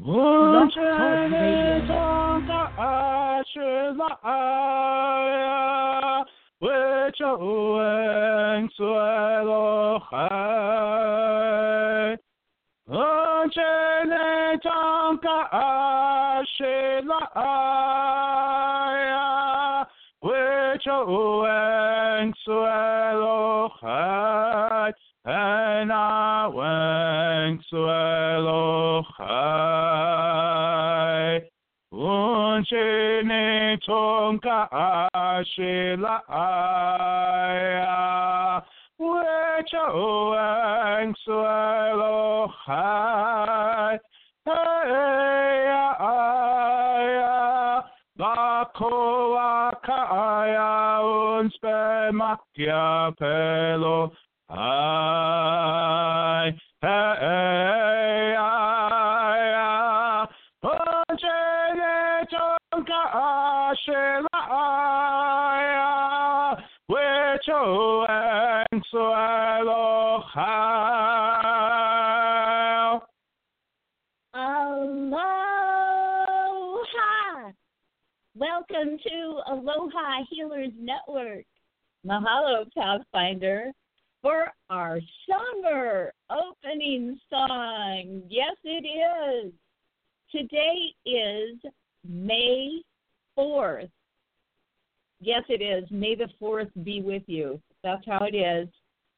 Blog Talk Unchained Radio. ashes which wings will hide. Unchained ashes which wings will hide. And our wings will high. Unchained ashila which wings will high. Bakoa kaya unspe makia pelo. I which and swallow how. Aloha! Welcome to Aloha Healers Network. Mahalo, Pathfinder, for our summer opening song. Yes, it is. Today is May 4th. Yes, it is. May the 4th be with you. That's how it is.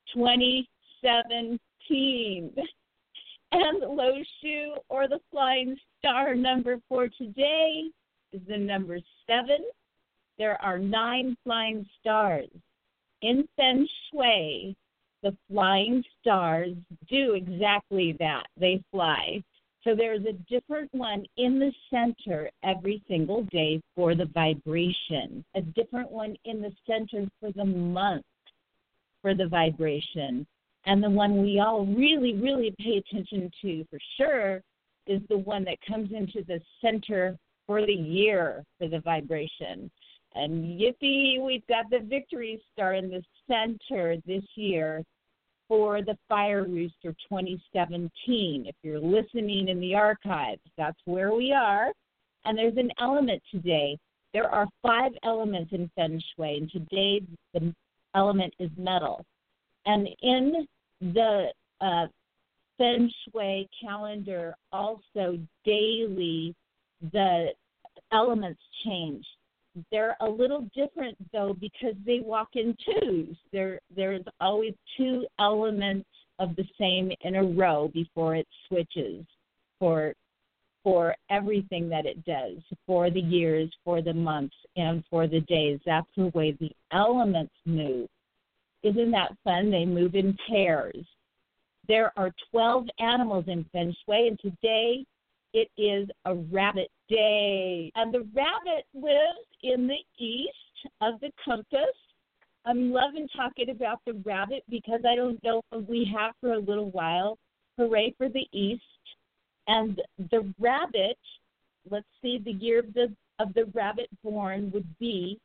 2017. And the Loshu, or the flying star number for today, is the number 7. There are 9 flying stars. In Feng Shui, the flying stars do exactly that. They fly. So there's a different one in the center every single day for the vibration, a different one in the center for the month for the vibration. And the one we all really, really pay attention to for sure is the one that comes into the center for the year for the vibration. And yippee, we've got the victory star in the center this year for the Fire Rooster 2017. If you're listening in the archives, that's where we are. And there's an element today. There are 5 elements in Feng Shui, and today the element is metal. And in the Feng Shui calendar, also daily, the elements change. They're a little different, though, because they walk in twos. There's always 2 elements of the same in a row before it switches for everything that it does, for the years, for the months, and for the days. That's the way the elements move. Isn't that fun? They move in pairs. There are 12 animals in Feng Shui, and today it is a rabbit day. And the rabbit lives in the east of the compass. I'm loving talking about the rabbit because I don't know if we have for a little while. Hooray for the east. And the rabbit, let's see, the year of the rabbit born would be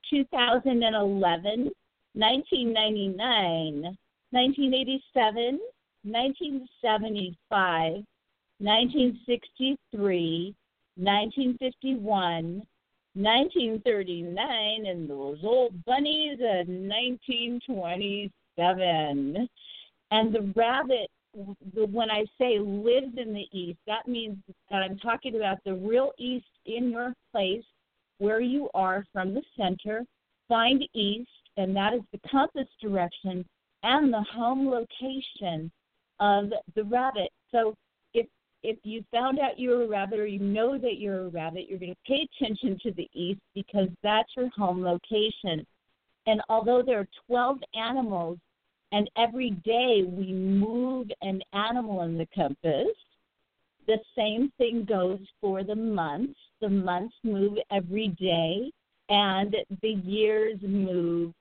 2011, 1999, 1987, 1975, 1963, 1951, 1939, and those old bunnies in 1927. And the rabbit, when I say lives in the east, that means that I'm talking about the real east in your place, where you are from the center. Find east, and that is the compass direction and the home location of the rabbit. So if you found out you're a rabbit, or you know that you're a rabbit, you're going to pay attention to the east because that's your home location. And although there are 12 animals, and every day we move an animal in the compass, the same thing goes for the months. The months move every day, and the years move.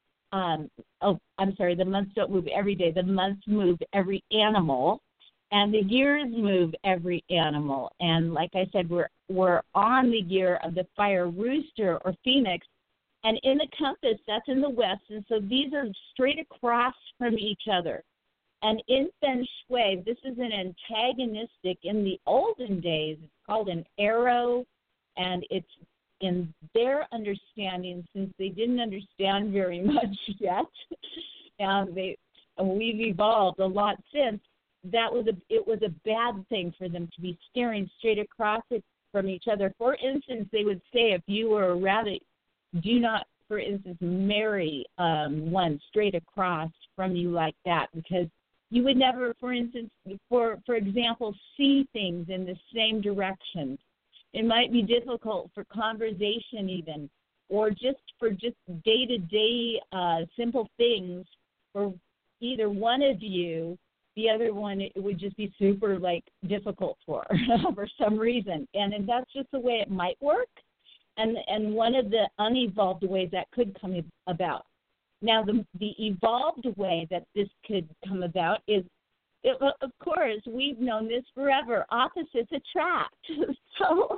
The months don't move every day. The months move every animal. And the years move every animal. And like I said, we're on the year of the Fire Rooster or Phoenix. And in the compass, that's in the west. And so these are straight across from each other. And in Feng Shui, this is an antagonistic. In the olden days, it's called an arrow, and it's in their understanding, since they didn't understand very much yet, and we've evolved a lot since. It was a bad thing for them to be staring straight across it from each other. For instance, they would say, if you were a rabbit, do not, for instance, marry one straight across from you like that, because you would never, for instance, for example, see things in the same direction. It might be difficult for conversation even, or just for day-to-day simple things. For either one of you, the other one, it would just be super, difficult for some reason. And that's just the way it might work, and one of the unevolved ways that could come about. Now, the evolved way that this could come about is, of course, we've known this forever. Opposites attract. So,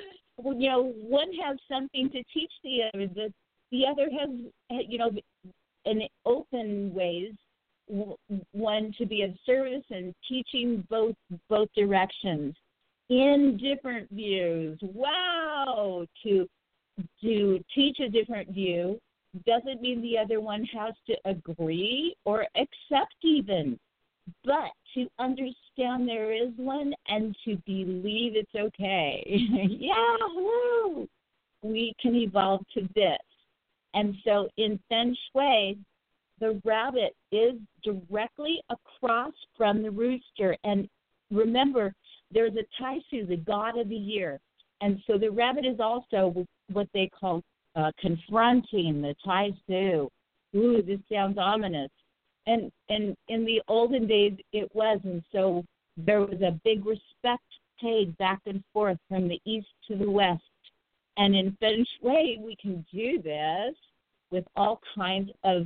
one has something to teach the other. The other has, in open ways, one to be of service and teaching both directions in different views. Wow! To teach a different view doesn't mean the other one has to agree or accept even, but to understand there is one and to believe it's okay. Yahoo! We can evolve to this. And so in Feng Shui, the rabbit is directly across from the rooster. And remember, there's a Tai Su, the god of the year. And so the rabbit is also what they call confronting the Tai Su. Ooh, this sounds ominous. And in the olden days, it was. And so there was a big respect paid back and forth from the east to the west. And in Feng Shui, we can do this with all kinds of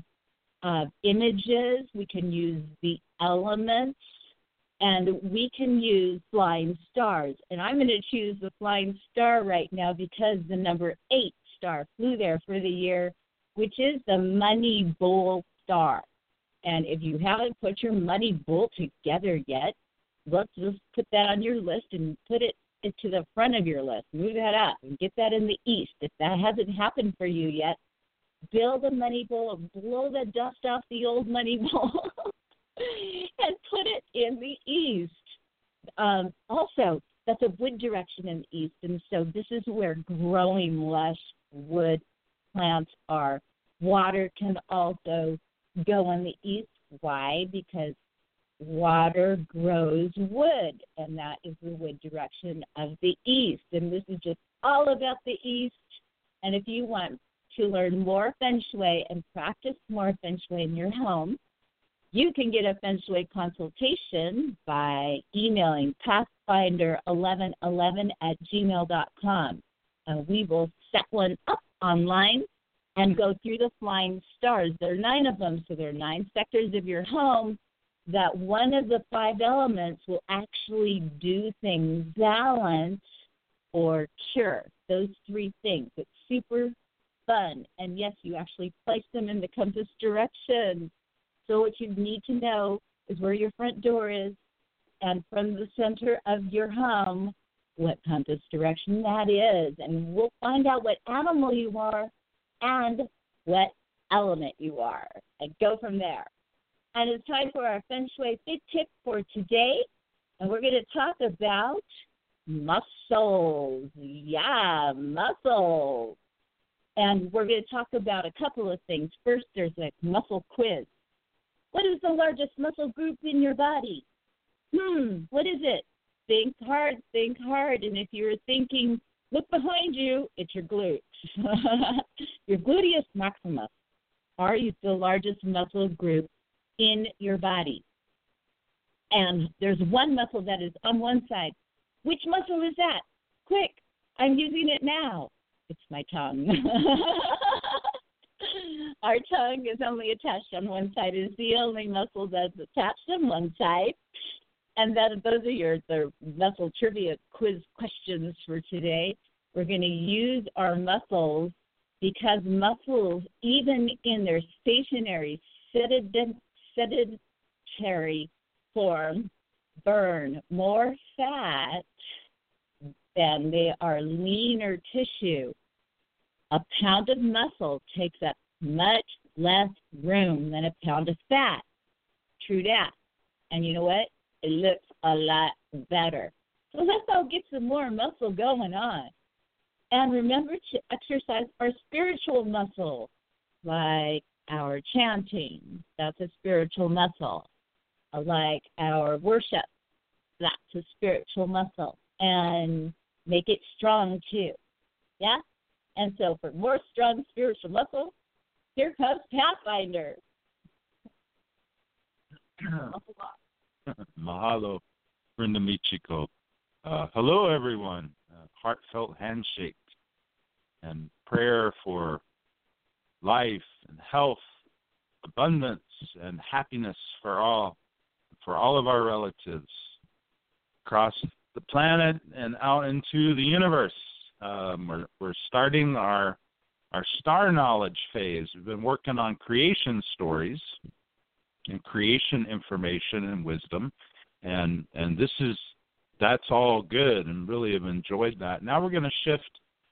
images. We can use the elements, and we can use flying stars. And I'm going to choose the flying star right now because the number 8 star flew there for the year, which is the money bull star. And if you haven't put your money bull together yet, let's just put that on your list and put it to the front of your list. Move that up and get that in the east. If that hasn't happened for you yet, build a money bowl and blow the dust off the old money bowl and put it in the east. Also, that's a wood direction in the east, and so this is where growing lush wood plants are. Water can also go in the east. Why? Because water grows wood, and that is the wood direction of the east. And this is just all about the east. And if you want to learn more Feng Shui and practice more Feng Shui in your home, you can get a Feng Shui consultation by emailing pathfinder1111@gmail.com. We will set one up online and go through the flying stars. There are 9 of them, so there are 9 sectors of your home that one of the 5 elements will actually do things, balance or cure. Those 3 things. It's super fun. And yes, you actually place them in the compass direction. So what you need to know is where your front door is, and from the center of your home, what compass direction that is. And we'll find out what animal you are and what element you are, and go from there. And it's time for our Feng Shui Big Tip for today, and we're going to talk about muscles. Yeah, muscles. And we're going to talk about a couple of things. First, there's a muscle quiz. What is the largest muscle group in your body? What is it? Think hard, think hard. And if you're thinking, look behind you, it's your glutes. Your gluteus maximus are the largest muscle group in your body. And there's one muscle that is on one side. Which muscle is that? Quick, I'm using it now. It's my tongue. Our tongue is only attached on one side. It's the only muscle that's attached on one side. And those are the muscle trivia quiz questions for today. We're going to use our muscles because muscles, even in their stationary, seated sedentary form burn more fat than they are leaner tissue. A pound of muscle takes up much less room than a pound of fat. True that. And you know what? It looks a lot better. So let's all get some more muscle going on. And remember to exercise our spiritual muscle, like our chanting. That's a spiritual muscle. Like our worship. That's a spiritual muscle. And make it strong, too. Yeah? And so for more strong spiritual muscle, here comes Pathfinder. Mahalo, Brenda Michiko. Hello, everyone. Heartfelt handshake and prayer for life and health, abundance and happiness for all of our relatives across the planet and out into the universe. We're starting our star knowledge phase. We've been working on creation stories and creation information and wisdom, and that's all good, and really have enjoyed that. Now we're going to shift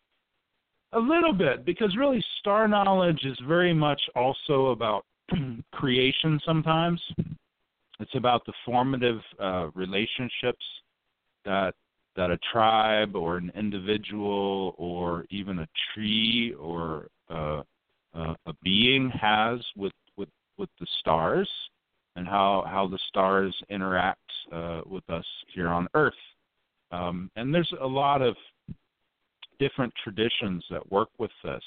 a little bit, because really star knowledge is very much also about creation sometimes. It's about the formative relationships that a tribe or an individual or even a tree or a being has with the stars, and how the stars interact with us here on Earth. And there's a lot of different traditions that work with this.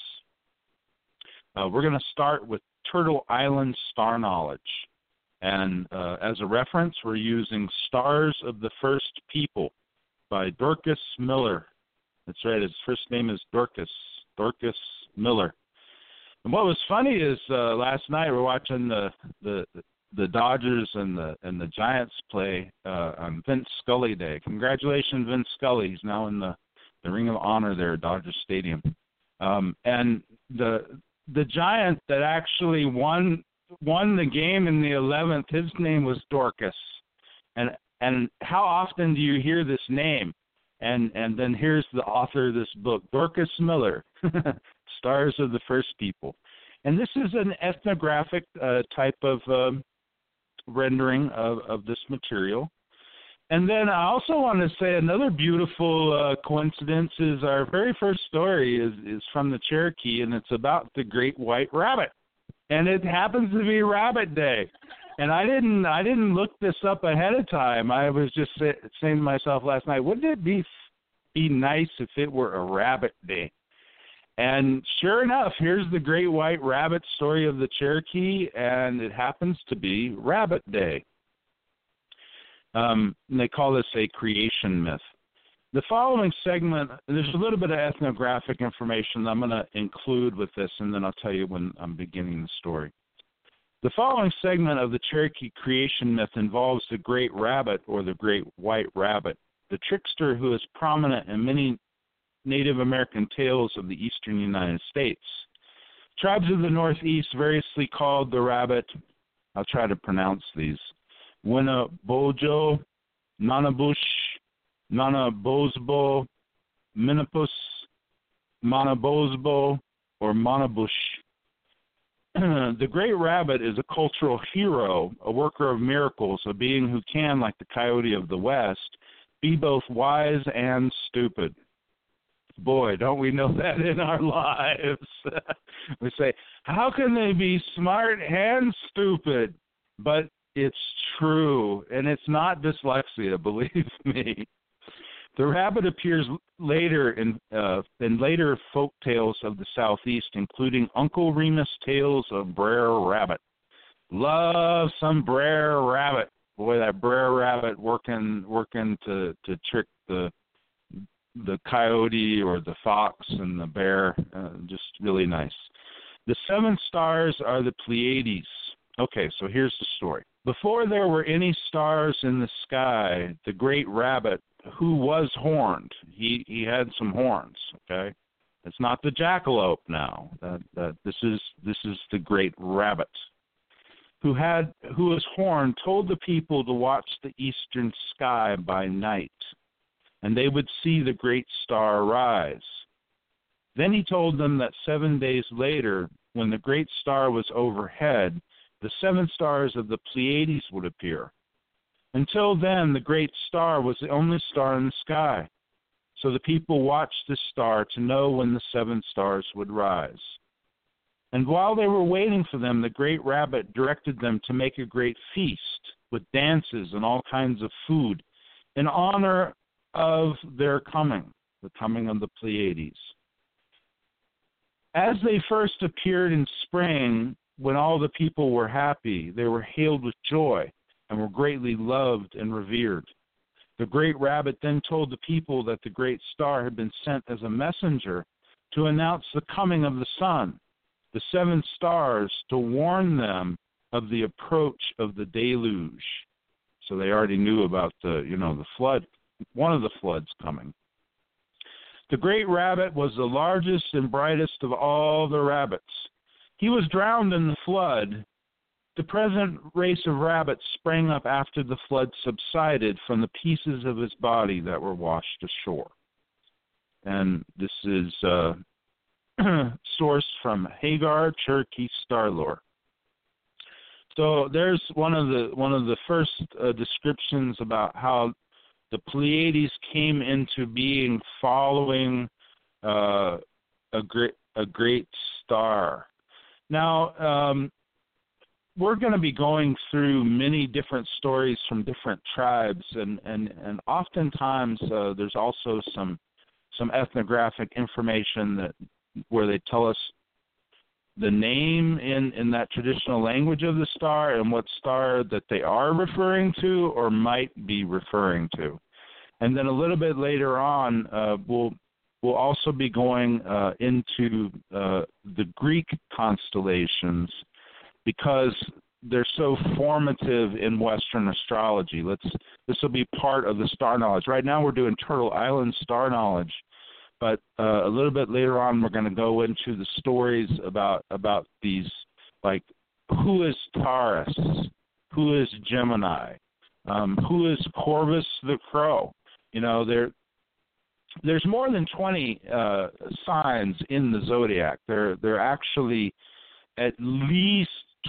We're going to start with Turtle Island star knowledge. And as a reference, we're using Stars of the First People by Dorcas Miller. That's right, his first name is Dorcas Miller. And what was funny is last night we're watching the Dodgers and the Giants play on Vince Scully Day. Congratulations, Vince Scully. He's now in the Ring of Honor there at Dodger Stadium. And the Giant that actually won the game in the 11th, his name was Dorcas. And how often do you hear this name? And then here's the author of this book, Dorcas Miller, Stars of the First People. And this is an ethnographic type of rendering of this material. And then I also want to say another beautiful coincidence is our very first story is from the Cherokee, and it's about the great white rabbit. And it happens to be Rabbit Day. And I didn't look this up ahead of time. I was just saying to myself last night, wouldn't it be nice if it were a rabbit day? And sure enough, here's the great white rabbit story of the Cherokee, and it happens to be Rabbit Day. And they call this a creation myth. The following segment, there's a little bit of ethnographic information that I'm going to include with this, and then I'll tell you when I'm beginning the story. The following segment of the Cherokee creation myth involves the great rabbit, or the great white rabbit, the trickster who is prominent in many Native American tales of the eastern United States. Tribes of the Northeast variously called the rabbit, I'll try to pronounce these, Winnabojo, Nanabush, Nanabozbo, Minnapus, Manabozbo, or Manabush. The great rabbit is a cultural hero, a worker of miracles, a being who can, like the coyote of the West, be both wise and stupid. Boy, don't we know that in our lives. We say, how can they be smart and stupid? But it's true, and it's not dyslexia, believe me. The rabbit appears later in later folk tales of the Southeast, including Uncle Remus tales of Brer Rabbit. Love some Brer Rabbit. Boy, that Brer Rabbit working to trick the coyote or the fox and the bear. Just really nice. The 7 stars are the Pleiades. Okay, so here's the story. Before there were any stars in the sky, the great rabbit, who was horned, he had some horns. Okay, it's not the jackalope now. This is the great rabbit. who was horned, told the people to watch the eastern sky by night, and they would see the great star rise. Then he told them that 7 days later, when the great star was overhead, the 7 stars of the Pleiades would appear. Until then, the great star was the only star in the sky. So the people watched this star to know when the 7 stars would rise. And while they were waiting for them, the great rabbit directed them to make a great feast with dances and all kinds of food in honor of their coming, the coming of the Pleiades. As they first appeared in spring, when all the people were happy, they were hailed with joy and were greatly loved and revered. The great rabbit then told the people that the great star had been sent as a messenger to announce the coming of the sun, the 7 stars, to warn them of the approach of the deluge. So they already knew about the flood, one of the floods coming. The great rabbit was the largest and brightest of all the rabbits. He was drowned in the flood. The present race of rabbits sprang up after the flood subsided from the pieces of his body that were washed ashore. And this is sourced from Hagar Cherokee Star Lore. So there's one of the first descriptions about how the Pleiades came into being following a great star. Now, we're going to be going through many different stories from different tribes, and oftentimes there's also some ethnographic information where they tell us the name in that traditional language of the star and what star that they are referring to or might be referring to. And then a little bit later on, we'll also be going into the Greek constellations because they're so formative in Western astrology. This will be part of the star knowledge. Right now we're doing Turtle Island star knowledge, but a little bit later on we're going to go into the stories about these, like who is Taurus, who is Gemini, who is Corvus the Crow. There's more than 20 signs in the zodiac. There actually at least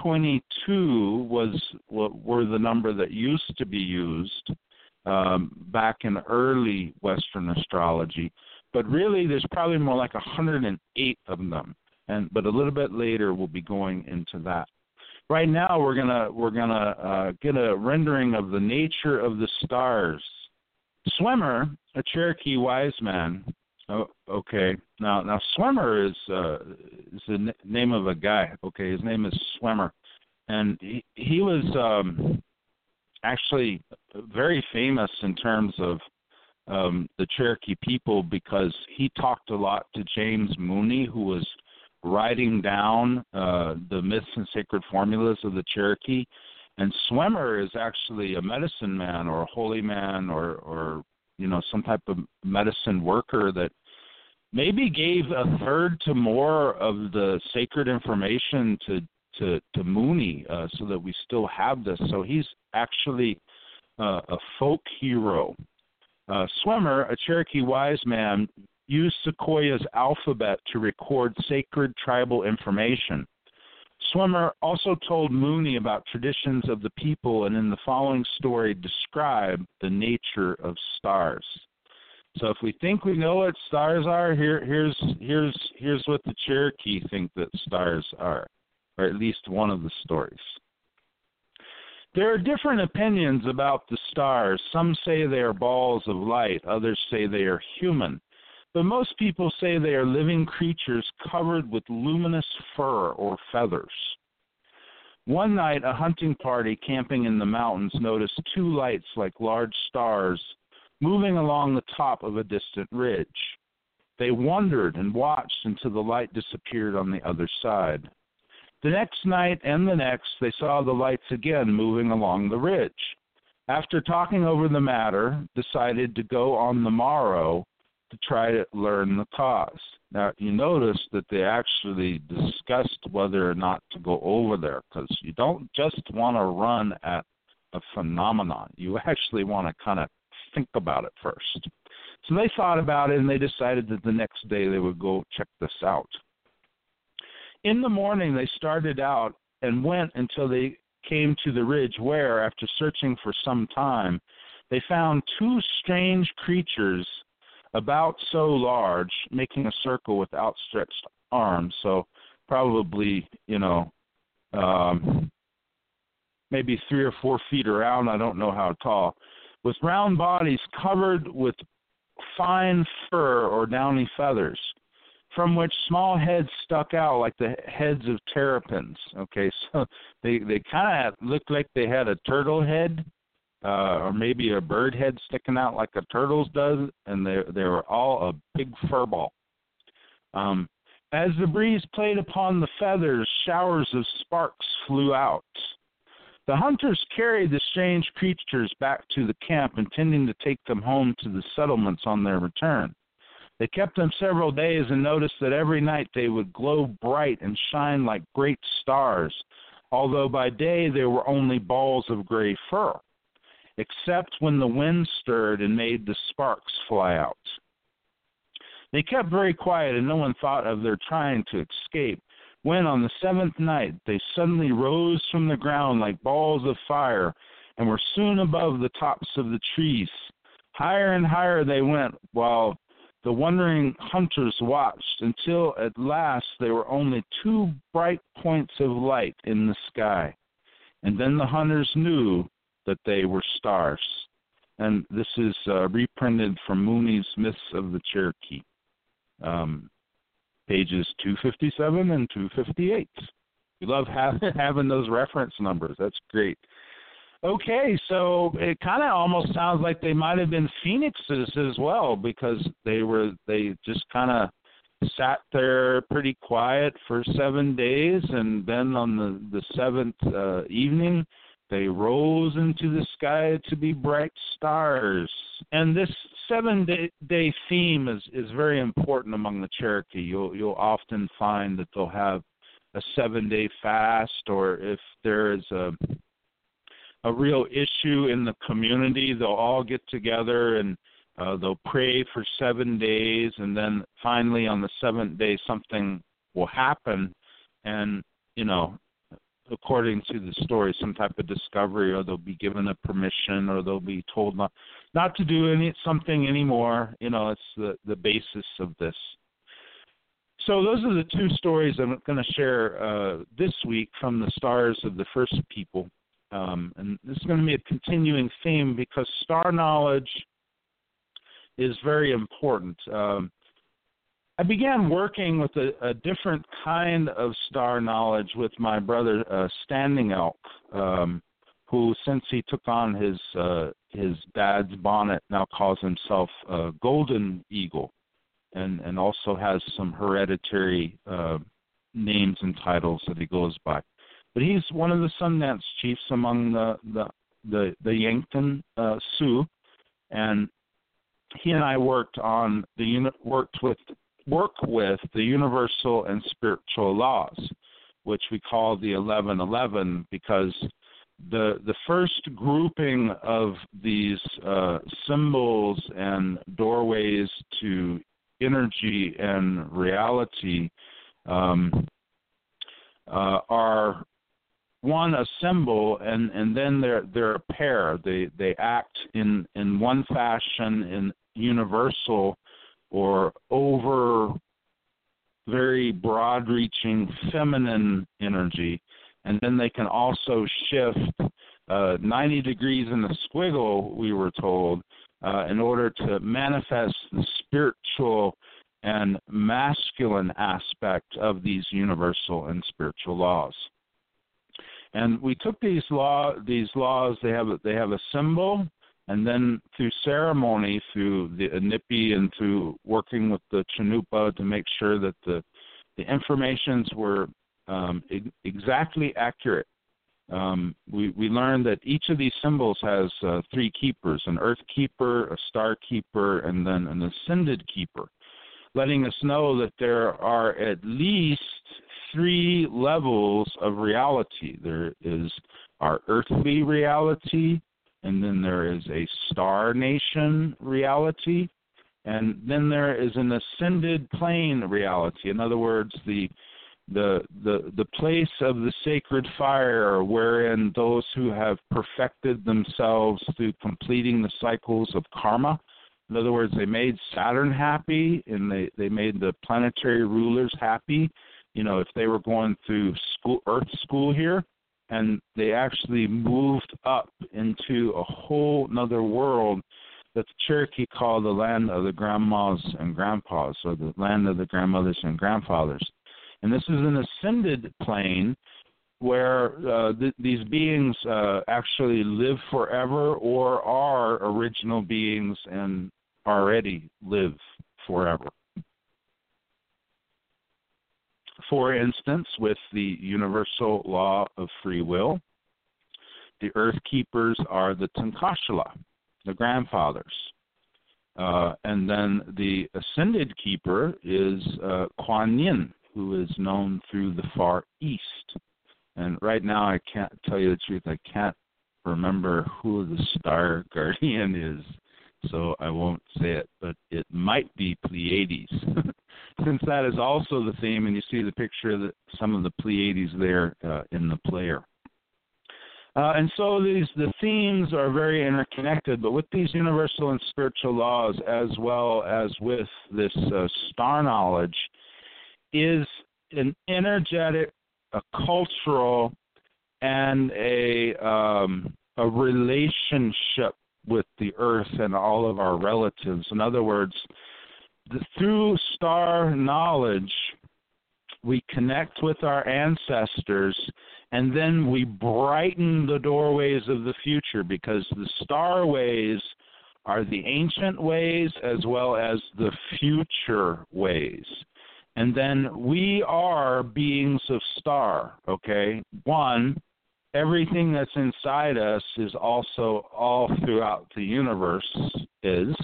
22 were the number that used to be used back in early Western astrology. But really, there's probably more like 108 of them. But a little bit later, we'll be going into that. Right now, we're gonna get a rendering of the nature of the stars. Swimmer, a Cherokee wise man. Oh, okay. Now Swimmer is the name of a guy. Okay, his name is Swimmer, and he was actually very famous in terms of the Cherokee people because he talked a lot to James Mooney, who was writing down the myths and sacred formulas of the Cherokee. And Swimmer is actually a medicine man or a holy man or some type of medicine worker that maybe gave a third to more of the sacred information to Mooney so that we still have this. So he's actually a folk hero. Swimmer, a Cherokee wise man, used Sequoia's alphabet to record sacred tribal information. Swimmer also told Mooney about traditions of the people, and in the following story described the nature of stars. So if we think we know what stars are, here's what the Cherokee think that stars are, or at least one of the stories. There are different opinions about the stars. Some say they are balls of light, others say they are human. But most people say they are living creatures covered with luminous fur or feathers. One night, a hunting party camping in the mountains noticed 2 lights like large stars moving along the top of a distant ridge. They wondered and watched until the light disappeared on the other side. The next night and the next, they saw the lights again moving along the ridge. After talking over the matter, decided to go on the morrow to try to learn the cause. Now, you notice that they actually discussed whether or not to go over there, because you don't just want to run at a phenomenon. You actually want to kind of think about it first. So they thought about it, and they decided that the next day they would go check this out. In the morning, they started out and went until they came to the ridge where, after searching for some time, they found two strange creatures about so large, making a circle with outstretched arms. So probably, maybe 3 or 4 feet around, I don't know how tall, with round bodies covered with fine fur or downy feathers, from which small heads stuck out like the heads of terrapins. Okay, so they kind of looked like they had a turtle head, or maybe a bird head sticking out like a turtle's does, and they were all a big fur ball. As the breeze played upon the feathers, showers of sparks flew out. The hunters carried the strange creatures back to the camp, intending to take them home to the settlements on their return. They kept them several days and noticed that every night they would glow bright and shine like great stars, although by day they were only balls of gray fur, except when the wind stirred and made the sparks fly out. They kept very quiet, and no one thought of their trying to escape, when on the 7th night they suddenly rose from the ground like balls of fire and were soon above the tops of the trees. Higher and higher they went, while the wondering hunters watched, until at last they were only 2 bright points of light in the sky. And then the hunters knew that they were stars. And this is reprinted from Mooney's Myths of the Cherokee, pages 257 and 258. We love having those reference numbers. That's great. Okay, so it kind of almost sounds like they might have been phoenixes as well, because they just kind of sat there pretty quiet for 7 days, and then on the 7th evening, they rose into the sky to be bright stars. And this 7-day theme is very important among the Cherokee. You'll often find that they'll have a 7-day fast, or if there is a real issue in the community, they'll all get together and they'll pray for 7 days, and then finally on the 7th day something will happen, and according to the story, some type of discovery, or they'll be given a permission, or they'll be told not to do something anymore. It's the basis of this. So those are the 2 stories I'm going to share this week from the stars of the first people. And this is going to be a continuing theme, because star knowledge is very important. I began working with a different kind of star knowledge with my brother Standing Elk, who, since he took on his dad's bonnet, now calls himself Golden Eagle, and also has some hereditary names and titles that he goes by. But he's one of the Sundance chiefs among the Yankton Sioux, and he and I work with the universal and spiritual laws, which we call the 1111, because the first grouping of these symbols and doorways to energy and reality are one, a symbol, and then they're a pair. They act in one fashion in universal or over very broad-reaching feminine energy, and then they can also shift 90 degrees in the squiggle, we were told, in order to manifest the spiritual and masculine aspect of these universal and spiritual laws. And we took these laws. They have a symbol, and then through ceremony, through the Inipi, and through working with the Chanupa to make sure that the informations were exactly accurate. we learned that each of these symbols has three keepers: an earth keeper, a star keeper, and then an ascended keeper, letting us know that there are at least three levels of reality. There is our earthly reality, and then there is a star nation reality, and then there is an ascended plane reality. In other words, the place of the sacred fire, wherein those who have perfected themselves through completing the cycles of karma. In other words, they made Saturn happy, and they made the planetary rulers happy. If they were going through Earth school here, and they actually moved up into a whole another world that the Cherokee call the land of the grandmas and grandpas, or the land of the grandmothers and grandfathers. And this is an ascended plane where these beings actually live forever, or are original beings and already live forever. For instance, with the universal law of free will, the Earth Keepers are the Tankashala, the grandfathers. And then the Ascended Keeper is Kuan Yin, who is known through the Far East. And right now, I can't tell you the truth, I can't remember who the star guardian is, so I won't say it, but it might be Pleiades. Since that is also the theme, and you see the picture of some of the Pleiades there in the player. And so the themes are very interconnected, but with these universal and spiritual laws, as well as with this star knowledge, is an energetic, a cultural, and a relationship with the earth and all of our relatives. In other words, through star knowledge, we connect with our ancestors, and then we brighten the doorways of the future, because the star ways are the ancient ways as well as the future ways. And then we are beings of star, okay? One, everything that's inside us is also all throughout the universe is,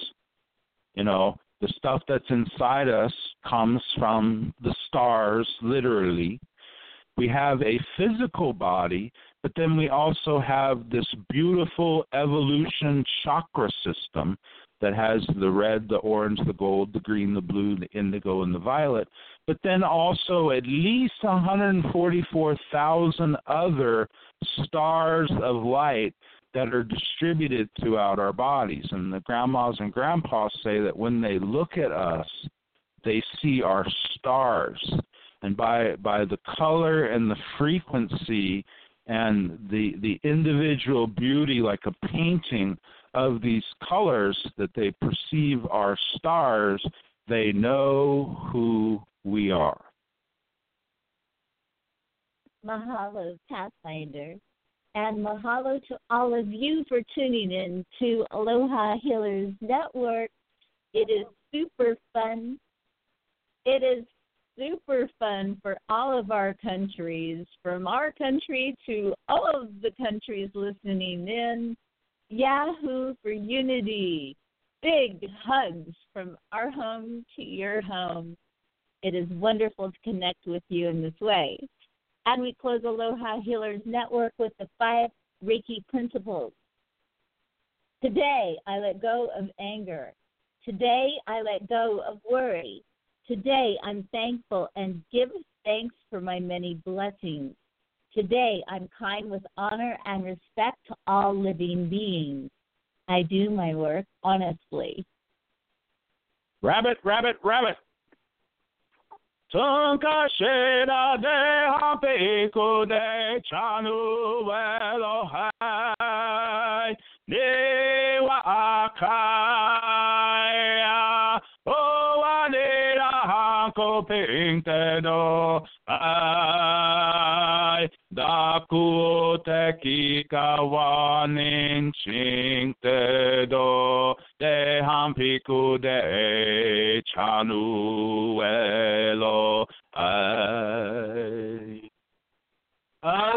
the stuff that's inside us comes from the stars, literally. We have a physical body, but then we also have this beautiful evolution chakra system that has the red, the orange, the gold, the green, the blue, the indigo, and the violet, but then also at least 144,000 other stars of light that are distributed throughout our bodies. And the grandmas and grandpas say that when they look at us, they see our stars. And by the color and the frequency and the individual beauty, like a painting of these colors that they perceive our stars, they know who we are. Mahalo, Pathfinder. And mahalo to all of you for tuning in to Aloha Healers Network. It is super fun. It is super fun for all of our countries, from our country to all of the countries listening in. Yahoo for unity. Big hugs from our home to your home. It is wonderful to connect with you in this way. And we close Aloha Healers Network with the 5 Reiki principles. Today, I let go of anger. Today, I let go of worry. Today, I'm thankful and give thanks for my many blessings. Today, I'm kind with honor and respect to all living beings. I do my work honestly. Rabbit, rabbit, rabbit. Tunkashira de hampiku de chanu velo hai dewa akaya o anira hanko pinte do ai daku te kikawanin chinte do de hampiku de chanu velo ai